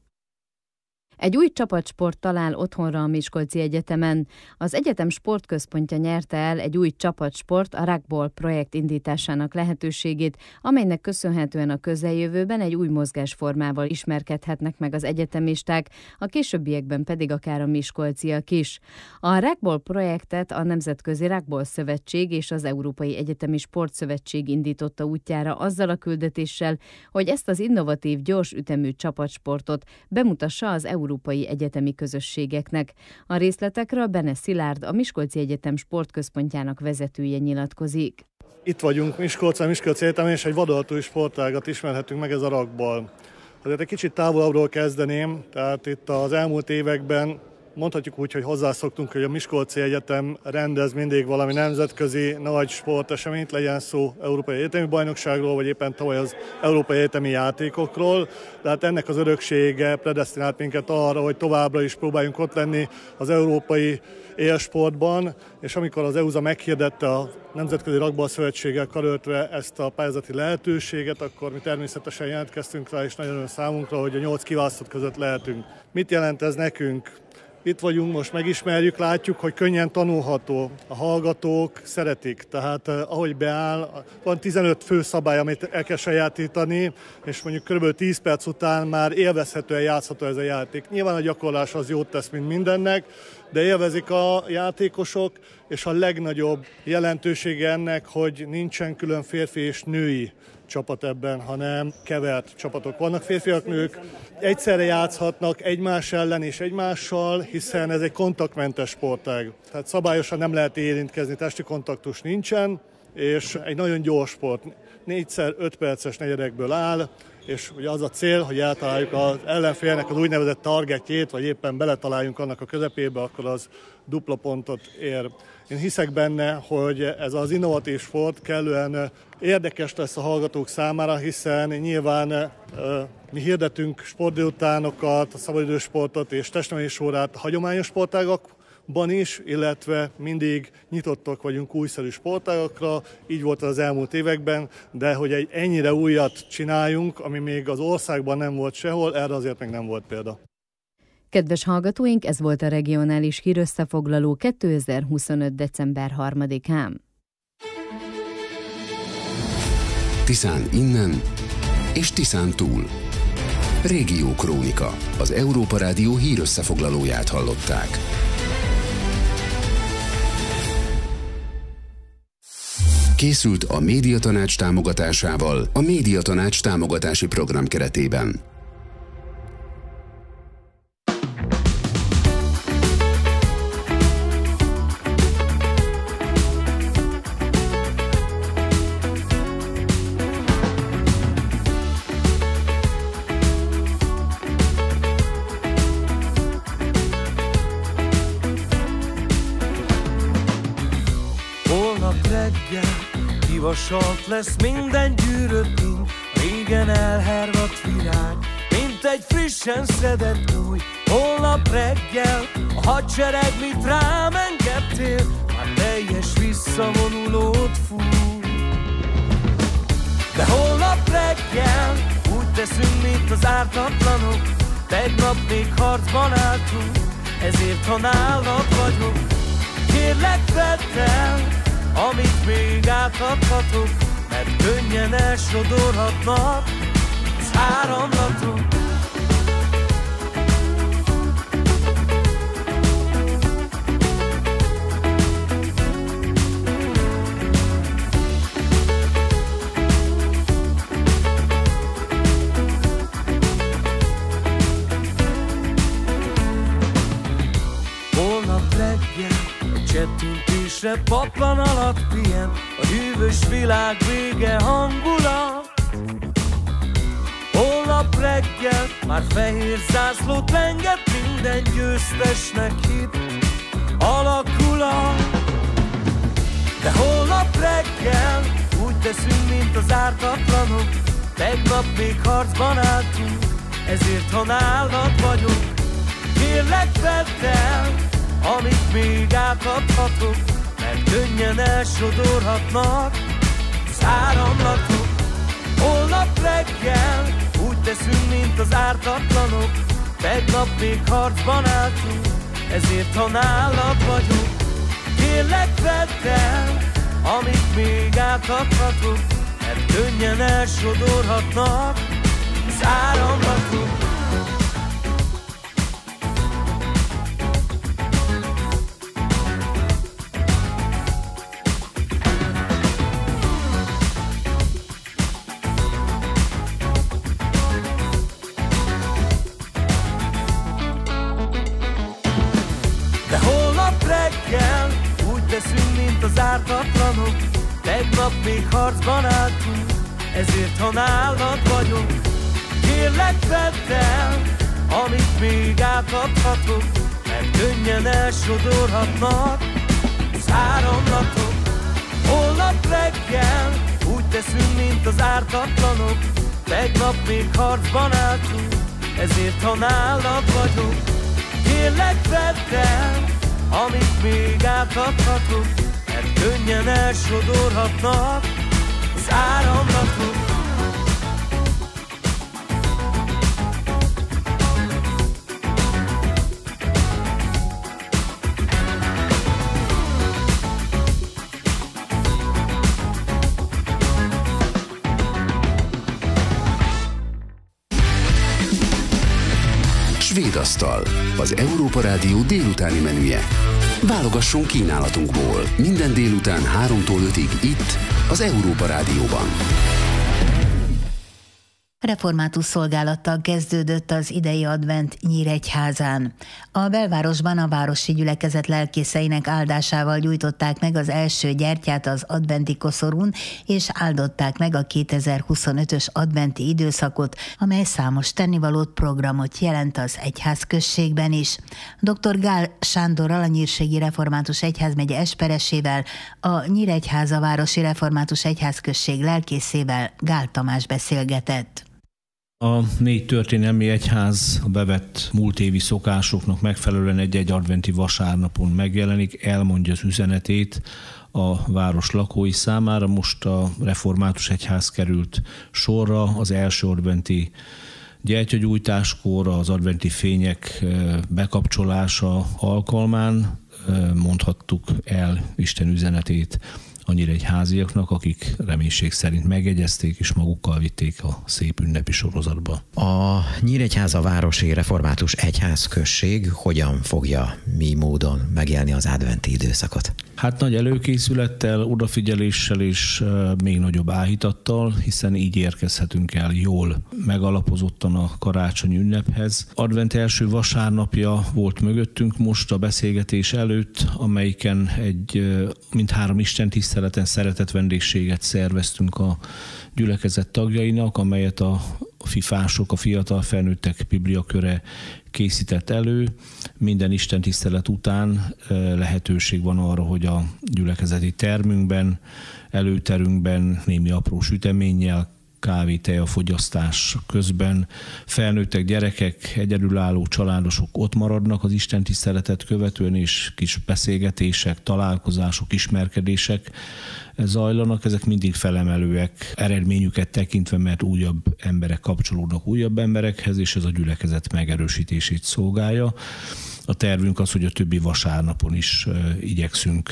Egy új csapatsport talál otthonra a Miskolci Egyetemen. Az egyetem sportközpontja nyerte el egy új csapatsport, a Rugby projekt indításának lehetőségét, amelynek köszönhetően a közeljövőben egy új mozgásformával ismerkedhetnek meg az egyetemisták, a későbbiekben pedig akár a miskolciak is. A Rugby projektet a Nemzetközi Rugby Szövetség és az Európai Egyetemi Sportszövetség indította útjára azzal a küldetéssel, hogy ezt az innovatív, gyors ütemű csapatsportot bemutassa az európai egyetemi közösségeknek. A részletekről Bene Szilárd, a Miskolci Egyetem sportközpontjának vezetője nyilatkozik. Itt vagyunk Miskolcon, Miskolci Egyetemen, és egy vadonatúj sportágat ismerhetünk meg, ez a rugby. Azért egy kicsit távolabbról kezdeném, tehát itt az elmúlt években mondhatjuk úgy, hogy hozzászoktunk, hogy a Miskolci Egyetem rendez mindig valami nemzetközi nagy sporteseményt, legyen szó Európai Egyetemi Bajnokságról, vagy éppen tavaly az Európai Egyetemi Játékokról. De hát ennek az öröksége predesztinált minket arra, hogy továbbra is próbáljunk ott lenni az európai élsportban, és amikor az é u es á meghirdette a Nemzetközi Rugby Szövetséggel karöltve ezt a pályázati lehetőséget, akkor mi természetesen jelentkeztünk rá, és nagyon öröm számunkra, hogy a nyolc kiválasztott között lehetünk. Mit jelent ez nekünk? Itt vagyunk, most megismerjük, látjuk, hogy könnyen tanulható. A hallgatók szeretik, tehát eh, ahogy beáll, van tizenöt fő szabály, amit el kell sajátítani, és mondjuk kb. tíz perc után már élvezhetően játszható ez a játék. Nyilván a gyakorlás az jót tesz, mint mindennek, de élvezik a játékosok, és a legnagyobb jelentősége ennek, hogy nincsen külön férfi és női csapat ebben, hanem kevert csapatok vannak, férfiak, nők, egyszerre játszhatnak egymás ellen és egymással, hiszen ez egy kontaktmentes sportág. Tehát szabályosan nem lehet érintkezni, testi kontaktus nincsen, és egy nagyon gyors sport. négyszer öt perces negyedekből áll, és ugye az a cél, hogy eltaláljuk az ellenfélnek az úgynevezett targetjét, vagy éppen beletaláljunk annak a közepébe, akkor az dupla pontot ér. Én hiszek benne, hogy ez az innovatív sport kellően érdekes lesz a hallgatók számára, hiszen nyilván mi hirdetünk sportdélutánokat, a szabadidős sportot és testnevelés órát a hagyományos sportágakban is, illetve mindig nyitottak vagyunk újszerű sportágakra, így volt az elmúlt években, de hogy egy ennyire újat csináljunk, ami még az országban nem volt sehol, erre azért még nem volt példa. Kedves hallgatóink, ez volt a regionális hírösszefoglaló kétezer-huszonöt. december harmadikán. Tiszán innen és Tiszán túl. Régió Krónika, az Európa Rádió hírösszefoglalóját hallották. Készült a Médiatanács támogatásával a Médiatanács támogatási program keretében. Kivasalt lesz minden gyűrödünk, régen elhervadt virág, mint egy frissen szedett új. Holnap reggel a hadsereg, mit rám engedtél, már teljes visszavonulót fúj. De holnap reggel úgy teszünk, mint az ártatlanok. Tegnap még harcban álltunk, ezért ha nálad vagyok. Kérlek, vedd el, amit még átadhatok, mert könnyen elsodorhatnak az áramlatok. Csettintésre paplan alatt pihen a hűvös világ vége hangulat. Holnap reggel már fehér zászlót lenget, minden győztesnek hit alakulat. De holnap reggel úgy teszünk, mint az ártatlanok. Tegnap még harcban álltunk, ezért ha nálad vagyok. Kérlek, vedd el, amit még átadhatok, mert könnyen elsodorhatnak az áramlatok. Holnap reggel úgy teszünk, mint az ártatlanok. Tegnap még harcban álltunk, ezért ha nálad vagyok. Kérlek, vedd el, amit még átadhatok, mert könnyen elsodorhatnak az áramlatok. Az ártatlanok, tegnap még harcban álltunk, ezért ha nálad vagyok. Kérlek, vedd el, amit még átadhatok, mert könnyen elsodorhatnak az áramlatok. Holnap reggel úgy teszünk, mint az ártatlanok. Tegnap még harcban álltunk, ezért ha nálad vagyok. Kérlek, vedd el, amit még átadhatok, mert könnyen elsodorhatnak az áramlatok. Svédasztal, az Európa Rádió délutáni menüje. Válogassunk kínálatunkból minden délután háromtól ötig itt, az Európa Rádióban. Református szolgálattal kezdődött az idei advent Nyíregyházán. A belvárosban a városi gyülekezet lelkészeinek áldásával gyújtották meg az első gyertyát az adventi koszorún, és áldották meg a kétezer-huszonötös adventi időszakot, amely számos tennivalót, programot jelent az egyházközségben is. dr. Gál Sándorral, a Nyírségi Református Egyházmegye esperesével, a Nyíregyháza városi református egyházközség lelkészével Gál Tamás beszélgetett. A négy történelmi egyház a bevett múlt évi szokásoknak megfelelően egy-egy adventi vasárnapon megjelenik, elmondja az üzenetét a város lakói számára. Most a református egyház került sorra az első adventi gyertyagyújtáskor, az adventi fények bekapcsolása alkalmán mondhattuk el Isten üzenetét a nyíregyháziaknak, akik reménység szerint megjegyezték és magukkal vitték a szép ünnepi sorozatba. A Nyíregyháza városi református egyházközség hogyan fogja, mi módon megélni az adventi időszakot? Hát nagy előkészülettel, odafigyeléssel és még nagyobb áhítattal, hiszen így érkezhetünk el jól megalapozottan a karácsonyi ünnephez. Advent első vasárnapja volt mögöttünk most a beszélgetés előtt, amelyiken egy mindhárom istentiszteleten szeretett vendégséget szerveztünk a gyülekezet tagjainak, amelyet a fifások, a fiatal felnőttek bibliaköre készített elő. Minden istentisztelet után lehetőség van arra, hogy a gyülekezeti termünkben, előterünkben némi apró süteménnyel, kávé, tea fogyasztás közben felnőttek, gyerekek, egyedülálló családosok ott maradnak az istentiszteletet követően, és kis beszélgetések, találkozások, ismerkedések zajlanak. Ezek mindig felemelőek eredményüket tekintve, mert újabb emberek kapcsolódnak újabb emberekhez, és ez a gyülekezet megerősítését szolgálja. A tervünk az, hogy a többi vasárnapon is igyekszünk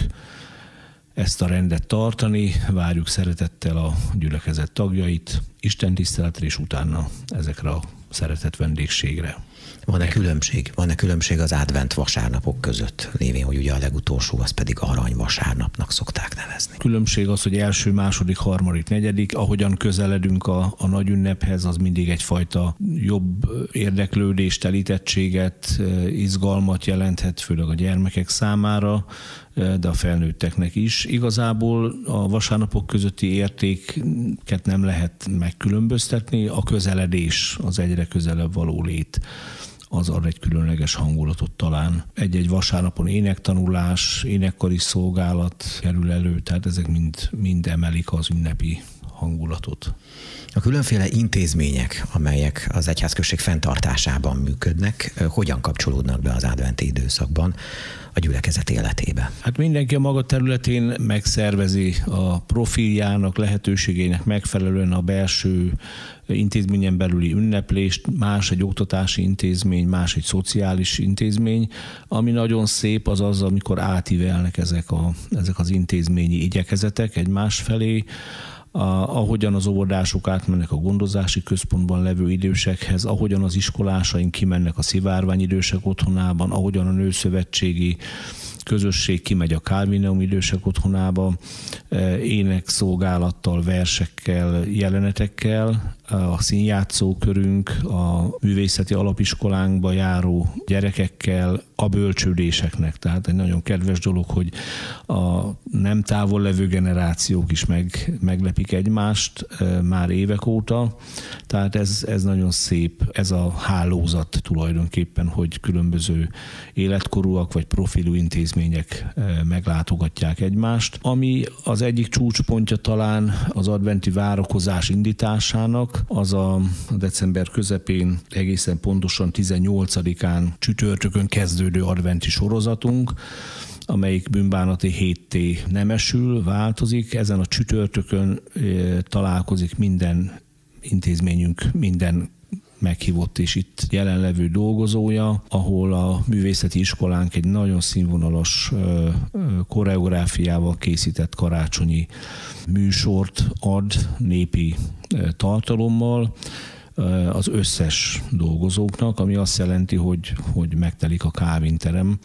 ezt a rendet tartani, várjuk szeretettel a gyülekezet tagjait istentiszteletre, és utána ezekre a szeretett vendégségre. Van-e különbség? Van-e különbség az advent vasárnapok között, lévén, hogy ugye a legutolsó, az pedig arany vasárnapnak szokták nevezni? Különbség az, hogy első, második, harmadik, negyedik, ahogyan közeledünk a, a nagy ünnephez, az mindig egyfajta jobb érdeklődést, telítettséget, izgalmat jelenthet, főleg a gyermekek számára, de a felnőtteknek is. Igazából a vasárnapok közötti értéket nem lehet megkülönböztetni, a közeledés, az egyre közelebb való lét, az ad egy különleges hangulatot talán. Egy-egy vasárnapon énektanulás, énekkari szolgálat kerül elő, tehát ezek mind, mind emelik az ünnepi hangulatot. A különféle intézmények, amelyek az egyházközség fenntartásában működnek, hogyan kapcsolódnak be az adventi időszakban a gyülekezet életébe? Hát mindenki a maga területén megszervezi a profiljának, lehetőségének megfelelően a belső intézményen belüli ünneplést, más egy oktatási intézmény, más egy szociális intézmény. Ami nagyon szép, az az, amikor átívelnek ezek, a, ezek az intézményi igyekezetek egymás felé, A, ahogyan az óvodások átmennek a gondozási központban levő idősekhez, ahogyan az iskolásaink kimennek a szivárvány idősek otthonában, ahogyan a nőszövetségi közösség kimegy a Kálvineum idősek otthonába, énekszolgálattal, versekkel, jelenetekkel, a színjátszókörünk, a művészeti alapiskolánkba járó gyerekekkel, a bölcsődéseknek. Tehát egy nagyon kedves dolog, hogy a nem távol levő generációk is meg, meglepik egymást már évek óta. Tehát ez, ez nagyon szép, ez a hálózat tulajdonképpen, hogy különböző életkorúak vagy profilú intézmények meglátogatják egymást. Ami az egyik csúcspontja talán az adventi várakozás indításának, az a december közepén, egészen pontosan tizennyolcadikán csütörtökön kezdődő adventi sorozatunk, amelyik bűnbánati hétté nemesül, változik. Ezen a csütörtökön találkozik minden intézményünk, minden meghívott és itt jelenlevő dolgozója, ahol a művészeti iskolánk egy nagyon színvonalas koreográfiával készített karácsonyi műsort ad népi tartalommal az összes dolgozóknak, ami azt jelenti, hogy, hogy megtelik a kávinterem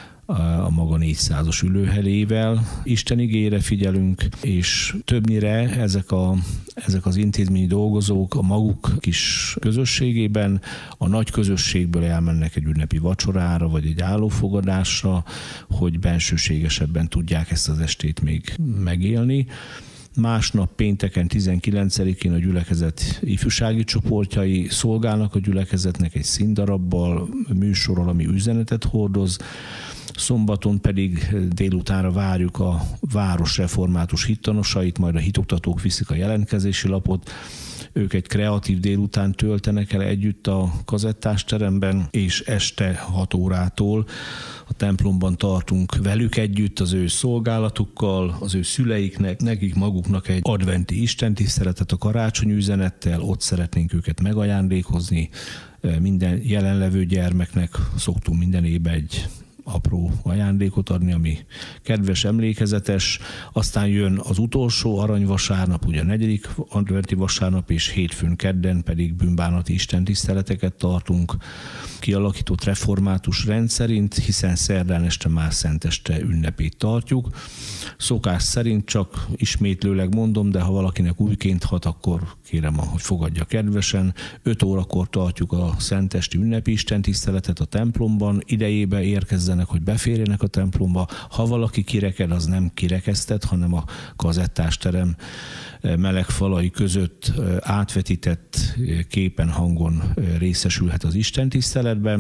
a maga négyszázas ülőhelyével. Isten igére figyelünk, és többnyire ezek, a, ezek az intézményi dolgozók a maguk kis közösségében a nagy közösségből elmennek egy ünnepi vacsorára, vagy egy állófogadásra, hogy bensőségesebben tudják ezt az estét még megélni. Másnap pénteken tizenkilencedikén a gyülekezet ifjúsági csoportjai szolgálnak a gyülekezetnek egy színdarabbal, műsorral, ami üzenetet hordoz. Szombaton pedig délutánra várjuk a város református hittanosait, majd a hitoktatók viszik a jelentkezési lapot. Ők egy kreatív délután töltenek el együtt a kazettás teremben, és este hat órától a templomban tartunk velük együtt az ő szolgálatukkal, az ő szüleiknek, nekik maguknak egy adventi istentiszteletet a karácsonyi üzenettel, ott szeretnénk őket megajándékozni. Minden jelenlevő gyermeknek szoktunk minden évben egy apró ajándékot adni, ami kedves, emlékezetes. Aztán jön az utolsó aranyvasárnap, ugye a negyedik adventi vasárnap, és hétfőn, kedden pedig bűnbánati istentiszteleteket tartunk kialakított református rendszerint, hiszen szerdán este már szenteste ünnepét tartjuk. Szokás szerint csak ismétlőleg mondom, de ha valakinek újként hat, akkor kérem, hogy fogadja kedvesen. öt órakor tartjuk a szentesti ünnepi istentiszteletet a templomban, idejébe érkezzenek, hogy beférjenek a templomba. Ha valaki kireked, az nem kirekesztett, hanem a kazettás-terem meleg falai között átvetített képen, hangon részesülhet az istentiszteletben.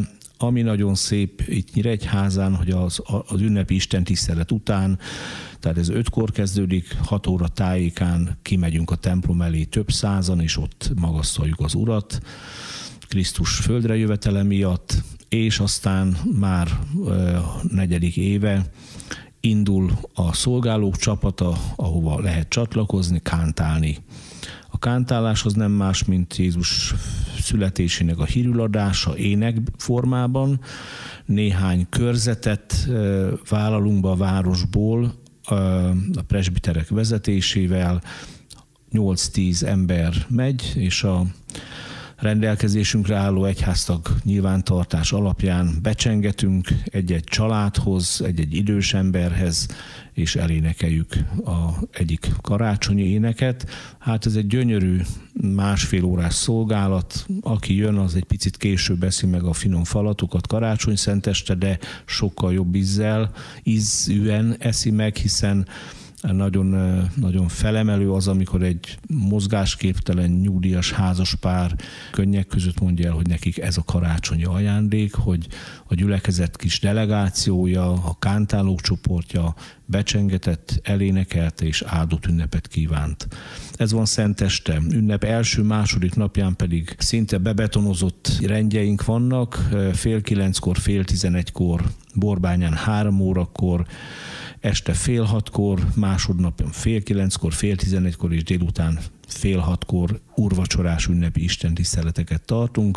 Ami nagyon szép itt Nyíregyházán, hogy az, az ünnepi istentisztelet után, tehát ez ötkor kezdődik, hat óra tájékán kimegyünk a templom elé több százan, és ott magasztaljuk az Urat, Krisztus földre jövetele miatt, és aztán már ö, negyedik éve indul a szolgálók csapata, ahova lehet csatlakozni, kántálni. A kántálás az nem más, mint Jézus születésének a hírüladása ének formában. Néhány körzetet vállalunk be a városból a presbiterek vezetésével, nyolc-tíz ember megy, és a rendelkezésünkre álló egyháztag nyilvántartás alapján becsengetünk egy-egy családhoz, egy-egy idős emberhez, és elénekeljük a egyik karácsonyi éneket. Hát ez egy gyönyörű másfél órás szolgálat. Aki jön, az egy picit később eszi meg a finom falatokat karácsony szenteste, de sokkal jobb ízzel, ízűen eszi meg, hiszen Nagyon, nagyon felemelő az, amikor egy mozgásképtelen, nyugdíjas házaspár könnyek között mondja el, hogy nekik ez a karácsonyi ajándék, hogy a gyülekezet kis delegációja, a kántálók csoportja becsengetett, elénekelte és áldott ünnepet kívánt. Ez van szenteste. Ünnep első-második napján pedig szinte bebetonozott rendjeink vannak. Fél kilenckor, fél tizenegykor, Borbányán három órakor, este fél hatkor, másodnapon fél kilenckor, fél tizenegykor és délután fél hatkor úrvacsorás ünnepi istentiszteleteket tartunk.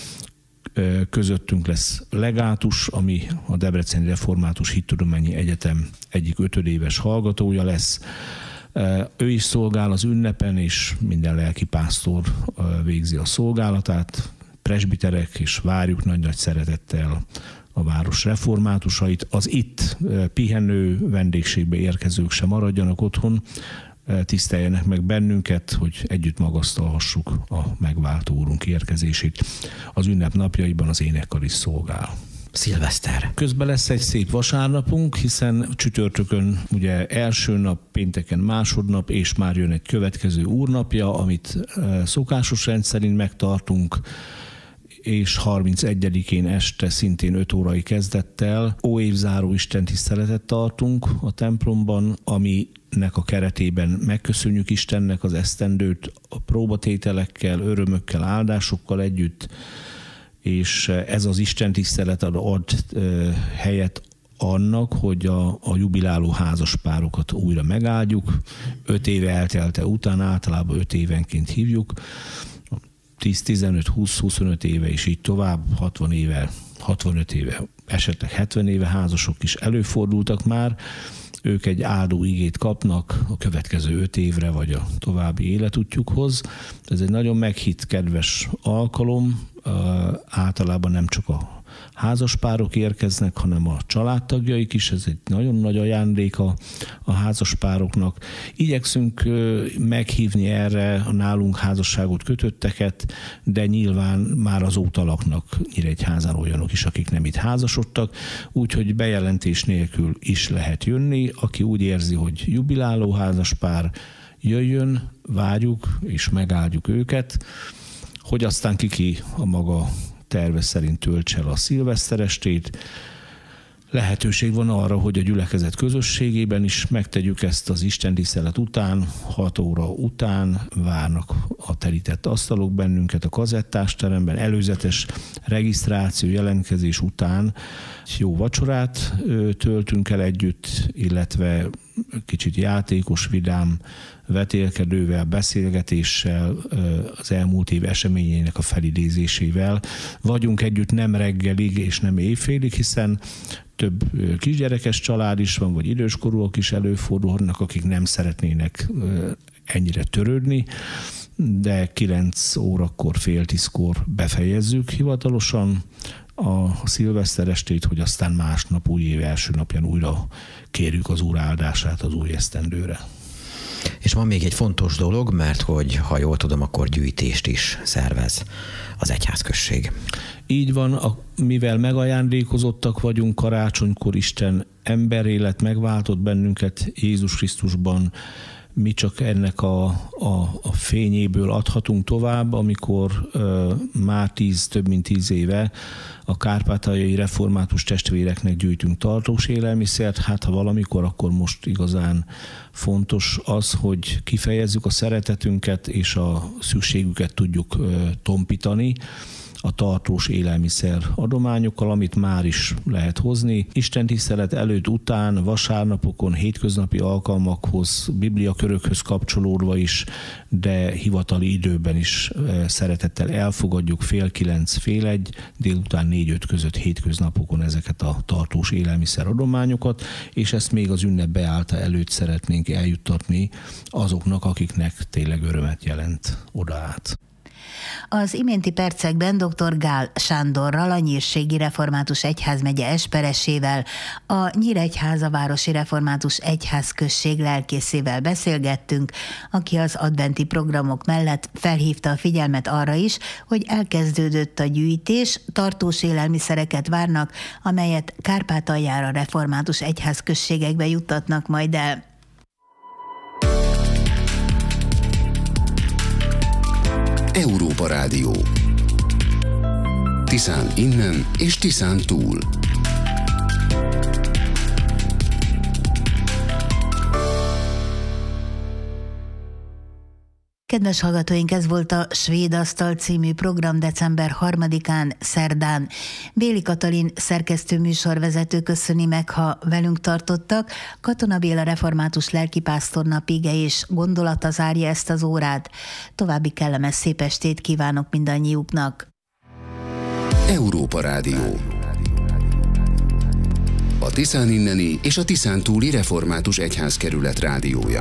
Közöttünk lesz legátus, ami a Debreceni Református Hittudományi Egyetem egyik ötödéves hallgatója lesz. Ő is szolgál az ünnepen, és minden lelkipásztor végzi a szolgálatát. Presbiterek, és várjuk nagy-nagy szeretettel a város reformátusait. Az itt pihenő vendégségbe érkezők sem maradjanak otthon, tiszteljenek meg bennünket, hogy együtt magasztalhassuk a megváltó úrunk érkezését. Az ünnep napjaiban az énekkar is szolgál. Szilveszter. Közben lesz egy szép vasárnapunk, hiszen csütörtökön ugye első nap, pénteken másodnap, és már jön egy következő úrnapja, amit szokásos rendszerint megtartunk, és harmincegyedikén este szintén öt órai kezdettel óévzáró istentiszteletet tartunk a templomban, aminek a keretében megköszönjük Istennek az esztendőt a próbatételekkel, örömökkel, áldásokkal együtt, és ez az istentisztelet ad helyet annak, hogy a, a jubiláló házaspárokat újra megáldjuk. Öt éve eltelte után, általában öt évenként hívjuk, tíz, tizenöt, húsz, huszonöt éve és így tovább, hatvan éve, hatvanöt éve, esetleg hetven éve házasok is előfordultak már. Ők egy áldó igét kapnak a következő öt évre, vagy a további életútjukhoz. Ez egy nagyon meghitt, kedves alkalom. Általában nem csak a házaspárok érkeznek, hanem a családtagjaik is. Ez egy nagyon nagy ajándék a, a házaspároknak. Igyekszünk meghívni erre a nálunk házasságot kötötteket, de nyilván már azóta laknak Nyíregyházán olyanok is, akik nem itt házasodtak, úgyhogy bejelentés nélkül is lehet jönni. Aki úgy érzi, hogy jubiláló házaspár, jöjjön, várjuk és megáldjuk őket, hogy aztán kiki a maga terve szerint töltse el a szilveszterestét. Lehetőség van arra, hogy a gyülekezet közösségében is megtegyük ezt az istentisztelet után, hat óra után várnak a terített asztalok bennünket a kazettásteremben, előzetes regisztráció, jelentkezés után jó vacsorát töltünk el együtt, illetve kicsit játékos, vidám vetélkedővel, beszélgetéssel, az elmúlt év eseményeinek a felidézésével. Vagyunk együtt nem reggelig és nem éjfélig, hiszen több kisgyerekes család is van, vagy időskorúak is előfordulnak, akik nem szeretnének ennyire törődni, de kilenc órakor, fél tízkor befejezzük hivatalosan a szilveszterestét, hogy aztán másnap, új év első napján újra kérjük az Úr áldását az új esztendőre. És van még egy fontos dolog, mert hogy, ha jól tudom, akkor gyűjtést is szervez az egyházközség. Így van, a, mivel megajándékozottak vagyunk karácsonykor, Isten emberélet megváltott bennünket Jézus Krisztusban, mi csak ennek a, a, a fényéből adhatunk tovább, amikor ö, már tíz, több mint tíz éve a kárpátaljai református testvéreknek gyűjtünk tartós élelmiszert. Hát ha valamikor, akkor most igazán fontos az, hogy kifejezzük a szeretetünket és a szükségüket tudjuk ö, tompítani a tartós élelmiszer adományokkal, amit már is lehet hozni. Isten tisztelet előtt, után, vasárnapokon, hétköznapi alkalmakhoz, bibliakörökhöz kapcsolódva is, de hivatali időben is szeretettel elfogadjuk fél kilenc, fél egy, délután négy-öt között hétköznapokon ezeket a tartós élelmiszer adományokat, és ezt még az ünnep beállta előtt szeretnénk eljuttatni azoknak, akiknek tényleg örömet jelent oda át. Az iménti percekben dr. Gál Sándorral, a Nyírségi Református Egyházmegye esperesével, a Nyíregyháza Városi Református Egyházközség lelkészével beszélgettünk, aki az adventi programok mellett felhívta a figyelmet arra is, hogy elkezdődött a gyűjtés, tartós élelmiszereket várnak, amelyet Kárpátaljára református egyházközségekbe juttatnak majd el. Európa Rádió. Tiszán innen és Tiszán túl. Kedves hallgatóink, ez volt a Svéd Asztal című program december harmadikán, szerdán. Béli Katalin szerkesztő műsorvezető köszöni meg, ha velünk tartottak. Katona Béla református lelkipásztornap ige és gondolata zárja ezt az órát. További kellemes szép estét kívánok mindannyiuknak. Európa Rádió. A Tiszán inneni és a Tiszán túli református egyházkerület rádiója.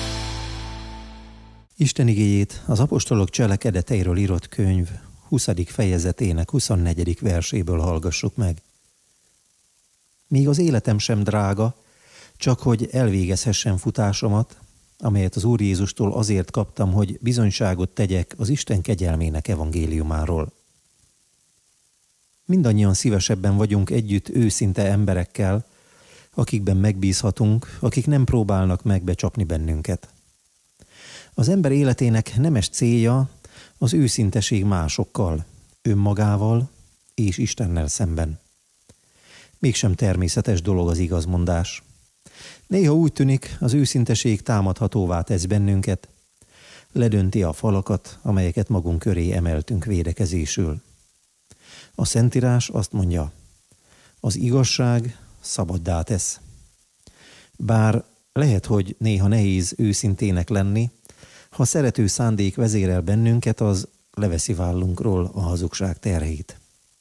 Isten igéjét az apostolok cselekedeteiről írott könyv huszadik fejezetének huszonnegyedik verséből hallgassuk meg. Míg az életem sem drága, csak hogy elvégezhessem futásomat, amelyet az Úr Jézustól azért kaptam, hogy bizonyságot tegyek az Isten kegyelmének evangéliumáról. Mindannyian szívesebben vagyunk együtt őszinte emberekkel, akikben megbízhatunk, akik nem próbálnak megbecsapni bennünket. Az ember életének nemes célja az őszinteség másokkal, önmagával és Istennel szemben. Mégsem természetes dolog az igazmondás. Néha úgy tűnik, az őszinteség támadhatóvá tesz bennünket, ledönti a falakat, amelyeket magunk köré emeltünk védekezésül. A Szentírás azt mondja, az igazság szabaddá tesz. Bár lehet, hogy néha nehéz őszintének lenni, ha szerető szándék vezérel bennünket, az leveszi vállunkról a hazugság terhét.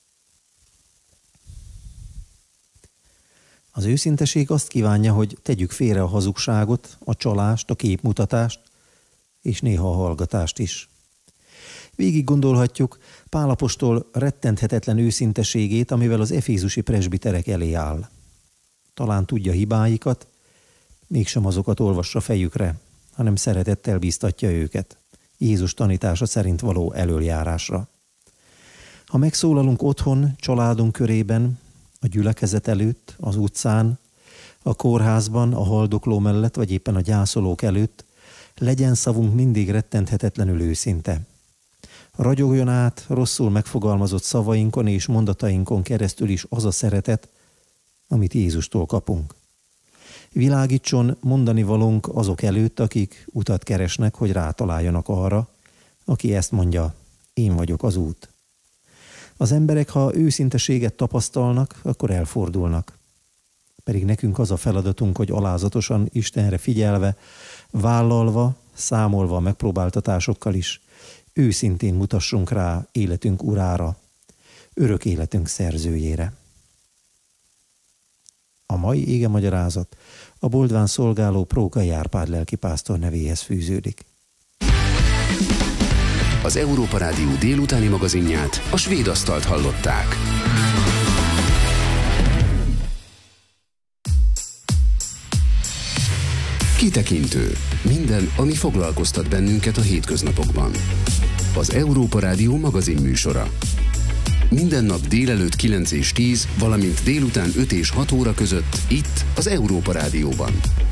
Az őszinteség azt kívánja, hogy tegyük félre a hazugságot, a csalást, a képmutatást, és néha a hallgatást is. Végig gondolhatjuk Pál apostol rettenthetetlen őszinteségét, amivel az efézusi presbiterek elé áll. Talán tudja hibáikat, mégsem azokat olvassa fejükre, hanem szeretettel bíztatja őket, Jézus tanítása szerint való elöljárásra. Ha megszólalunk otthon, családunk körében, a gyülekezet előtt, az utcán, a kórházban, a haldokló mellett, vagy éppen a gyászolók előtt, legyen szavunk mindig rettenthetetlenül őszinte. Ragyogjon át rosszul megfogalmazott szavainkon és mondatainkon keresztül is az a szeretet, amit Jézustól kapunk. Világítson mondani valónk azok előtt, akik utat keresnek, hogy rátaláljanak arra, aki ezt mondja, én vagyok az út. Az emberek, ha őszinteséget tapasztalnak, akkor elfordulnak. Pedig nekünk az a feladatunk, hogy alázatosan, Istenre figyelve, vállalva, számolva a megpróbáltatásokkal is, őszintén mutassunk rá életünk urára, örök életünk szerzőjére. A mai égemagyarázat a Boldván szolgáló Prókai Árpád lelkipásztor nevéhez fűződik. Az Európa Rádió délutáni magazinját, a Svéd Asztalt hallották. Kitekintő. Minden, ami foglalkoztat bennünket a hétköznapokban. Az Európa Rádió magazin műsora. Minden nap délelőtt kilenc és tíz, valamint délután öt és hat óra között itt az Európa Rádióban.